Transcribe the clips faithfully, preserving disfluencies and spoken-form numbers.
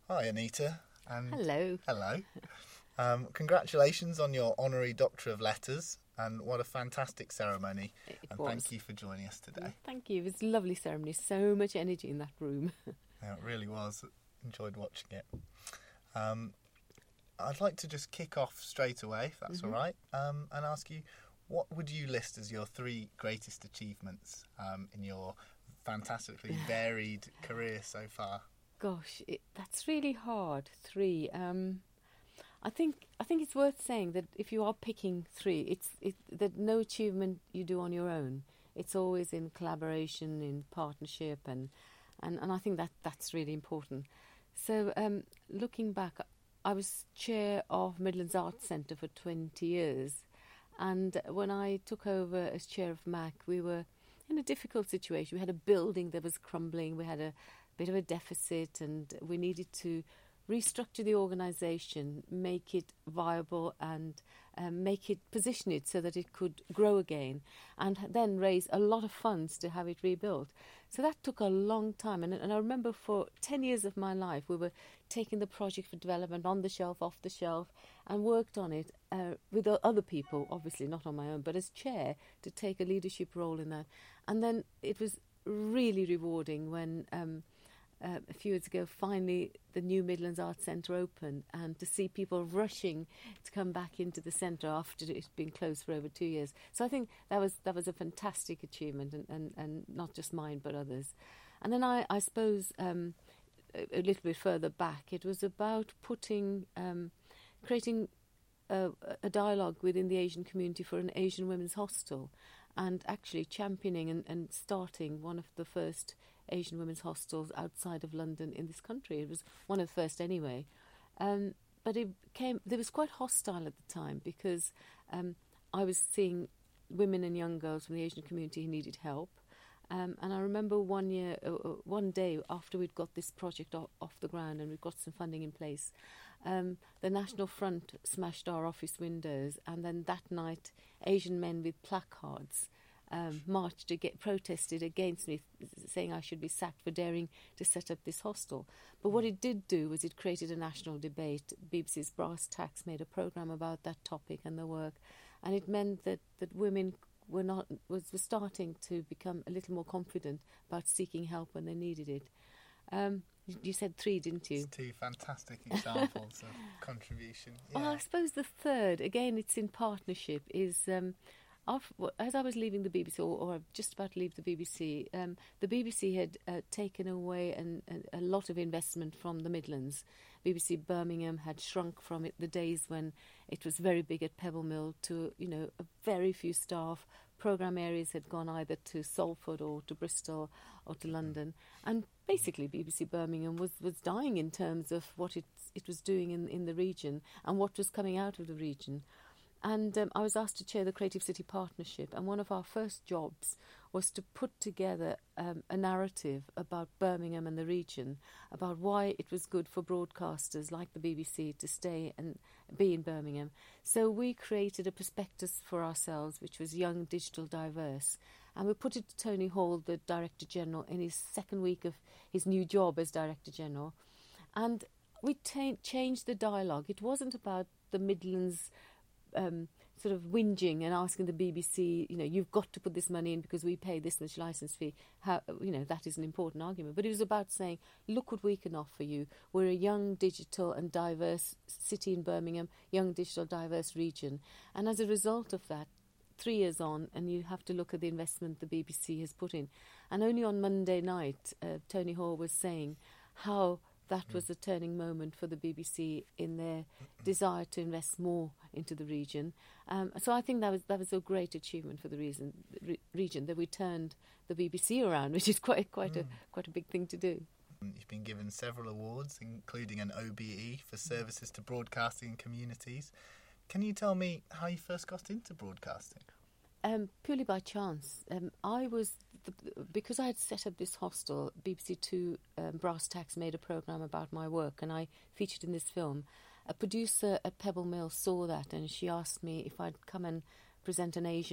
Hi, Anita. And Hello. Hello. Um, congratulations on your Honorary Doctor of Letters, and what a fantastic ceremony. It and was. Thank you for joining us today. Thank you. It was a lovely ceremony. So much energy in that room. Yeah, it really was. Enjoyed watching it. Um, I'd like to just kick off straight away, if that's Mhm. all right, um, and ask you, what would you list as your three greatest achievements um, in your fantastically varied career so far? Gosh, it, that's really hard. Three. Um, I think I think it's worth saying that if you are picking three, it's it, that no achievement you do on your own. It's always in collaboration, in partnership, and and, and I think that that's really important. So um, looking back, I was chair of Midlands Arts Centre for twenty years, and when I took over as chair of M A C, we were in a difficult situation. We had a building that was crumbling. We had a bit of a deficit, and we needed to restructure the organisation, make it viable, and um, make it position it so that it could grow again, and then raise a lot of funds to have it rebuilt. So that took a long time, and, and I remember for ten years of my life we were taking the project for development on the shelf, off the shelf, and worked on it uh, with o- other people, obviously not on my own, but as chair to take a leadership role in that. And then it was really rewarding when um, Uh, a few years ago, finally, the new Midlands Arts Centre opened, and to see people rushing to come back into the centre after it's been closed for over two years. So I think that was that was a fantastic achievement, and, and, and not just mine but others. And then I, I suppose um, a, a little bit further back, it was about putting, um, creating a, a dialogue within the Asian community for an Asian women's hostel, and actually championing and, and starting one of the first Asian women's hostels outside of London in this country. It was one of the first anyway. Um, but it came, there was quite hostile at the time because um, I was seeing women and young girls from the Asian community who needed help. Um, and I remember one year, uh, one day after we'd got this project off, off the ground and we'd got some funding in place, um, the National Front smashed our office windows, and then that night Asian men with placards Um, marched to get protested against me, saying I should be sacked for daring to set up this hostel. But what it did do was it created a national debate. B B C's Brass Tacks made a programme about that topic and the work, and it meant that, that women were not was were starting to become a little more confident about seeking help when they needed it. Um, you said three, didn't you? It's two fantastic examples of contribution. Yeah. Well, I suppose the third, again, it's in partnership, is Um, After, as I was leaving the B B C, or, or just about to leave the B B C, um, the B B C had uh, taken away an, an, a lot of investment from the Midlands. B B C Birmingham had shrunk from it the days when it was very big at Pebble Mill to, you know, a very few staff. Programme areas had gone either to Salford or to Bristol or to London. And basically B B C Birmingham was, was dying in terms of what it, it was doing in, in the region and what was coming out of the region. And um, I was asked to chair the Creative City Partnership, and one of our first jobs was to put together um, a narrative about Birmingham and the region, about why it was good for broadcasters like the B B C to stay and be in Birmingham. So we created a prospectus for ourselves, which was Young, Digital, Diverse, and we put it to Tony Hall, the Director General, in his second week of his new job as Director General. And we ta- changed the dialogue. It wasn't about the Midlands Um, sort of whinging and asking the B B C, you know, you've got to put this money in because we pay this much licence fee. How, you know, that is an important argument. But it was about saying, look what we can offer you. We're a young, digital and diverse city in Birmingham, young, digital, diverse region. And as a result of that, three years on, and you have to look at the investment the B B C has put in. And only on Monday night, uh, Tony Hall was saying how that was a turning moment for the B B C in their desire to invest more into the region. Um, so I think that was that was a great achievement for the reason, re- region that we turned the B B C around, which is quite quite mm. a quite a big thing to do. You've been given several awards, including an O B E for services to broadcasting communities. Can you tell me how you first got into broadcasting? Um, purely by chance. Um, I was, the, because I had set up this hostel, B B C Two um, Brass Tacks made a programme about my work, and I featured in this film. A producer at Pebble Mill saw that, and she asked me if I'd come and present an Asian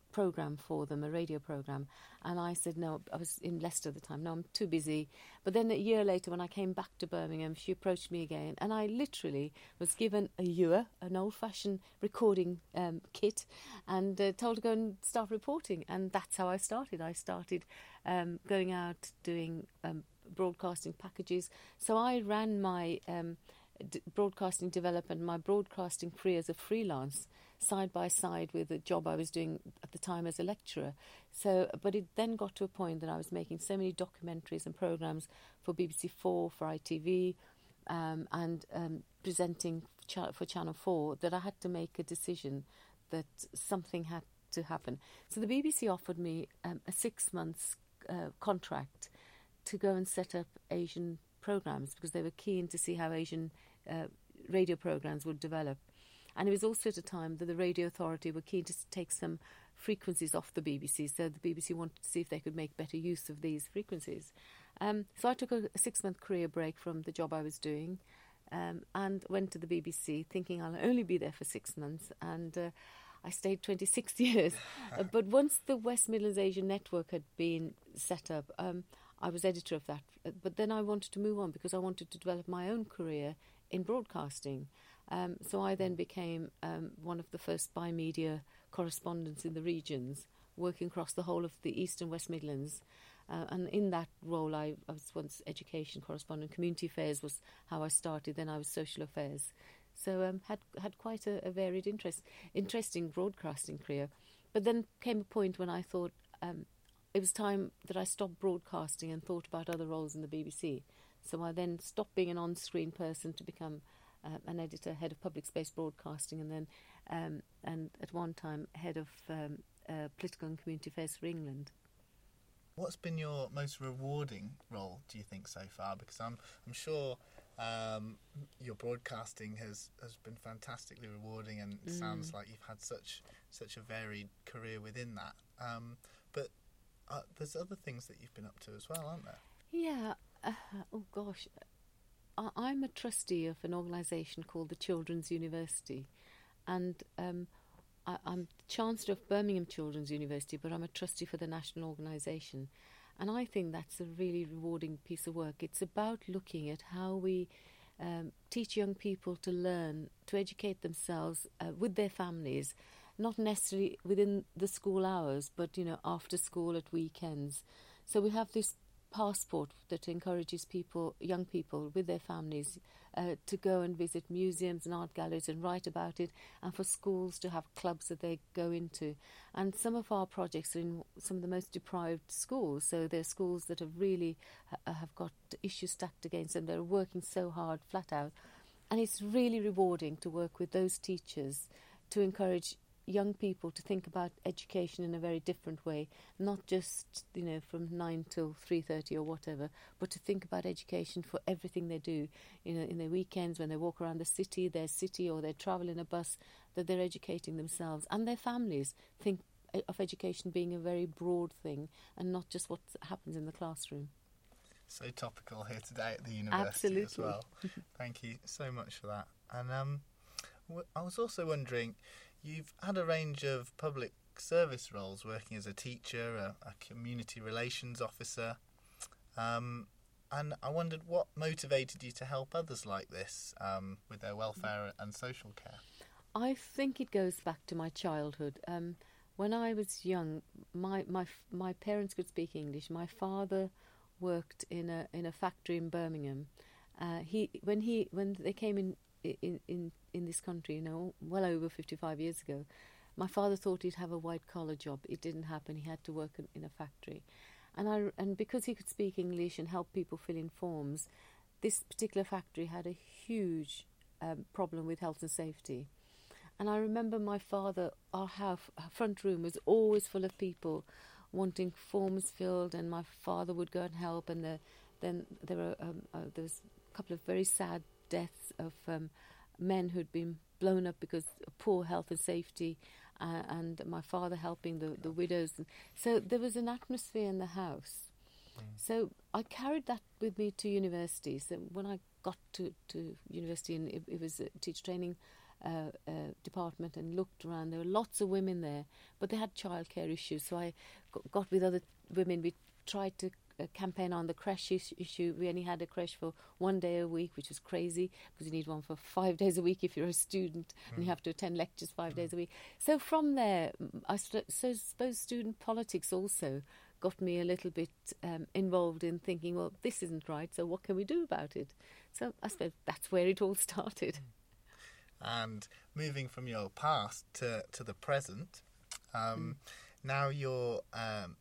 program for them, a radio program. And I said, no, I was in Leicester at the time, no, I'm too busy. But then a year later, when I came back to Birmingham, she approached me again, and I literally was given a Ewer, an old-fashioned recording um, kit, and uh, told to go and start reporting. And that's how I started. I started um, going out, doing um, broadcasting packages. So I ran my um, d- broadcasting development, my broadcasting career as a freelance, side by side with the job I was doing at the time as a lecturer. So, but it then got to a point that I was making so many documentaries and programmes for B B C Four, for I T V, um, and um, presenting cha- for Channel Four, that I had to make a decision that something had to happen. So the B B C offered me um, a six months uh, contract to go and set up Asian programmes, because they were keen to see how Asian uh, radio programmes would develop. And it was also at a time that the Radio Authority were keen to take some frequencies off the B B C, so the B B C wanted to see if they could make better use of these frequencies. Um, so I took a, a six-month career break from the job I was doing, um, and went to the B B C thinking I'll only be there for six months, and uh, I stayed twenty-six years. uh, but once the West Midlands Asian Network had been set up, um, I was editor of that. But then I wanted to move on because I wanted to develop my own career in broadcasting. Um, so I then became um, one of the first bi-media correspondents in the regions, working across the whole of the East and West Midlands. Uh, and in that role, I, I was once education correspondent. Community affairs was how I started. Then I was social affairs. So um, had had quite a, a varied interest, interesting broadcasting career. But then came a point when I thought um, it was time that I stopped broadcasting and thought about other roles in the B B C. So I then stopped being an on-screen person to become uh, an editor, head of public space broadcasting, and then um, and at one time head of um, uh, political and community affairs for England. What's been your most rewarding role, do you think, so far? Because I'm I'm sure um, your broadcasting has, has been fantastically rewarding, and it mm. sounds like you've had such such a varied career within that. Um, but uh, there's other things that you've been up to as well, aren't there? Yeah. Uh, oh gosh, I, I'm a trustee of an organisation called the Children's University, and um, I, I'm Chancellor of Birmingham Children's University, but I'm a trustee for the national organisation. And I think that's a really rewarding piece of work. It's about looking at how we um, teach young people to learn, to educate themselves uh, with their families, not necessarily within the school hours, but, you know, after school at weekends. So we have this passport that encourages people, young people with their families, uh, to go and visit museums and art galleries and write about it, and for schools to have clubs that they go into. And some of our projects are in some of the most deprived schools, so they're schools that have really uh, have got issues stacked against them. They're working so hard, flat out, and it's really rewarding to work with those teachers to encourage young people to think about education in a very different way, not just, you know, from nine till three thirty or whatever, but to think about education for everything they do, you know, in their weekends, when they walk around the city, their city, or they travel in a bus, that they're educating themselves and their families. Think of education being a very broad thing and not just what happens in the classroom. So topical here today at the university. Absolutely. As well. Thank you so much for that. And um, w- I was also wondering, you've had a range of public service roles, working as a teacher, a, a community relations officer, um, and I wondered what motivated you to help others like this um, with their welfare and social care. I think it goes back to my childhood. Um, when I was young, my, my my parents could speak English. My father worked in a in a factory in Birmingham. Uh, he when he when they came in. In, in in this country, you know, well over fifty-five years ago, my father thought he'd have a white collar job. It didn't happen. He had to work in, in a factory, and I and because he could speak English and help people fill in forms, this particular factory had a huge um, problem with health and safety. And I remember my father, our house, our front room was always full of people wanting forms filled, and my father would go and help. And the, then there were um, uh, there was a couple of very sad deaths of um, men who'd been blown up because of poor health and safety, uh, and my father helping the, the widows. So there was an atmosphere in the house. Mm. So I carried that with me to university. So when I got to, to university, and it, it was a teacher training uh, uh, department and looked around. There were lots of women there, but they had childcare issues. So I got, got with other women. We tried to uh, campaign on the creche is- issue. We only had a creche for one day a week, which was crazy because you need one for five days a week if you're a student, mm. and you have to attend lectures five mm. days a week. So from there, I st- so suppose student politics also got me a little bit um, involved in thinking, well, this isn't right, so what can we do about it? So I suppose that's where it all started. And moving from your past to, to the present, um, mm. now you're um,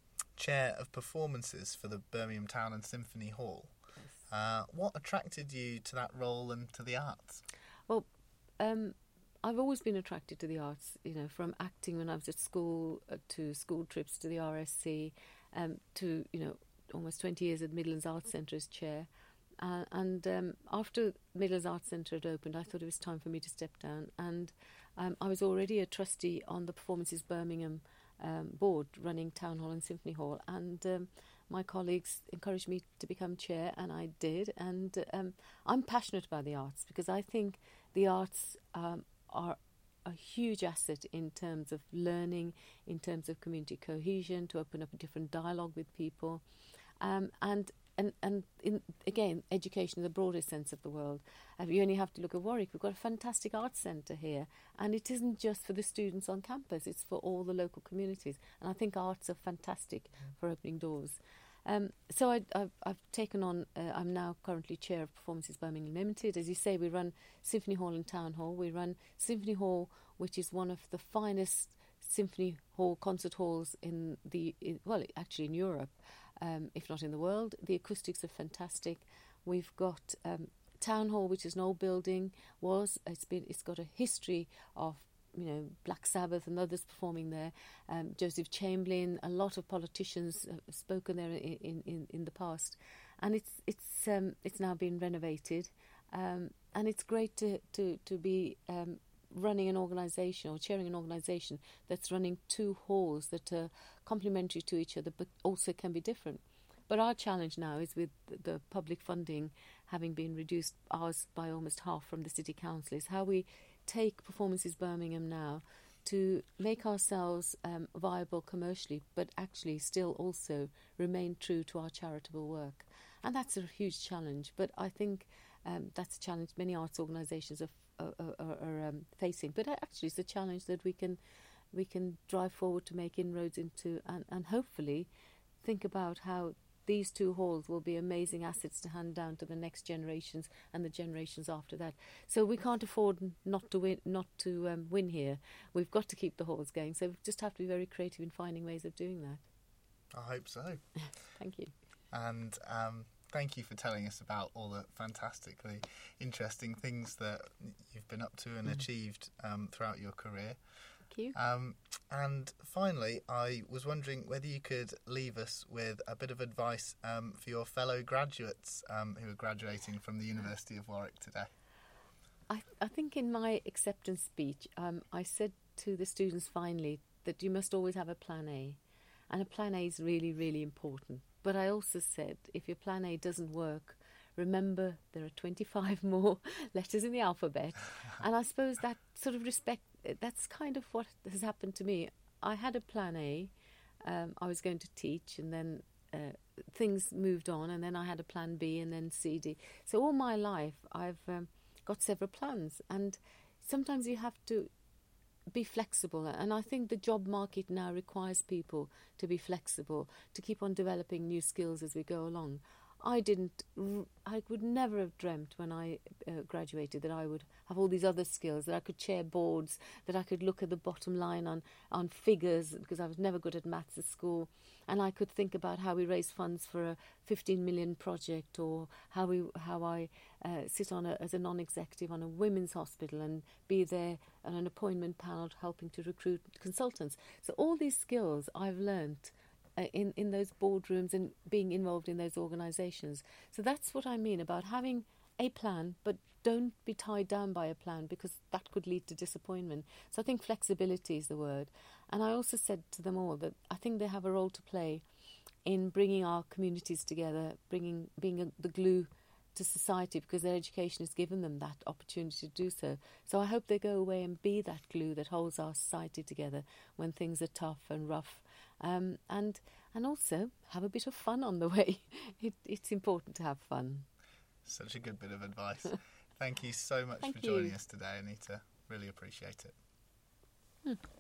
chair of performances for the Birmingham Town and Symphony Hall. Yes. Uh, what attracted you to that role and to the arts? Well, um, I've always been attracted to the arts, you know, from acting when I was at school uh, to school trips to the R S C, um, to, you know, almost twenty years at Midlands Arts Centre as chair. Uh, and um, after Midlands Arts Centre had opened, I thought it was time for me to step down. And um, I was already a trustee on the Performances Birmingham um, board running Town Hall and Symphony Hall. And um, my colleagues encouraged me to become chair, and I did. And um, I'm passionate about the arts because I think the arts um, are a huge asset in terms of learning, in terms of community cohesion, to open up a different dialogue with people. Um, and and, and in, again, education in the broadest sense of the world. Uh, you only have to look at Warwick. We've got a fantastic arts centre here, and it isn't just for the students on campus, it's for all the local communities. And I think arts are fantastic mm. for opening doors. Um, so I, I've, I've taken on, uh, I'm now currently chair of Performances Birmingham Limited. As you say, we run Symphony Hall and Town Hall. We run Symphony Hall, which is one of the finest symphony hall concert halls in the, in, well, actually in Europe, um, if not in the world. The acoustics are fantastic. We've got um, Town Hall, which is an old building, was, it's been, it's got a history of, you know, Black Sabbath and others performing there. Um, Joseph Chamberlain, a lot of politicians have spoken there in, in, in the past, and it's it's um, it's now been renovated, um, and it's great to to to be um, running an organisation or chairing an organisation that's running two halls that are complementary to each other, but also can be different. But our challenge now is with the public funding having been reduced, ours by almost half from the City Council, is how we take Performances Birmingham now to make ourselves um, viable commercially, but actually still also remain true to our charitable work. And that's a huge challenge, but I think um, that's a challenge many arts organisations are, are, are, are um, facing. But actually it's a challenge that we can we can drive forward to make inroads into, and, and hopefully think about how these two halls will be amazing assets to hand down to the next generations and the generations after that. So we can't afford not to win, not to um, win here. We've got to keep the halls going. So we just have to be very creative in finding ways of doing that. I hope so. Thank you. And um, thank you for telling us about all the fantastically interesting things that you've been up to and mm. achieved um, throughout your career. You. Um, and finally, I was wondering whether you could leave us with a bit of advice um, for your fellow graduates um, who are graduating from the University of Warwick today. I, I think in my acceptance speech, um, I said to the students finally that you must always have a plan A. And a plan A is really, really important. But I also said if your plan A doesn't work, remember there are twenty-five more letters in the alphabet. And I suppose that sort of respect, that's kind of what has happened to me. I had a plan A. Um, I was going to teach, and then uh, things moved on, and then I had a plan B, and then C, D. So all my life, I've um, got several plans, and sometimes you have to be flexible. And I think the job market now requires people to be flexible, to keep on developing new skills as we go along. I didn't, I would never have dreamt when I uh, graduated that I would have all these other skills, that I could chair boards, that I could look at the bottom line on, on figures, because I was never good at maths at school, and I could think about how we raise funds for a fifteen million project, or how we how I uh, sit on a, as a non-executive on a women's hospital and be there on an appointment panel helping to recruit consultants. So all these skills I've learnt Uh, in, in those boardrooms and being involved in those organisations. So that's what I mean about having a plan, but don't be tied down by a plan, because that could lead to disappointment. So I think flexibility is the word. And I also said to them all that I think they have a role to play in bringing our communities together, bringing being a, the glue to society because their education has given them that opportunity to do so. So I hope they go away and be that glue that holds our society together when things are tough and rough. Um, and and also have a bit of fun on the way. It, it's important to have fun. Such a good bit of advice. Thank you so much Thank for joining you. us today, Anita. Really appreciate it. Hmm.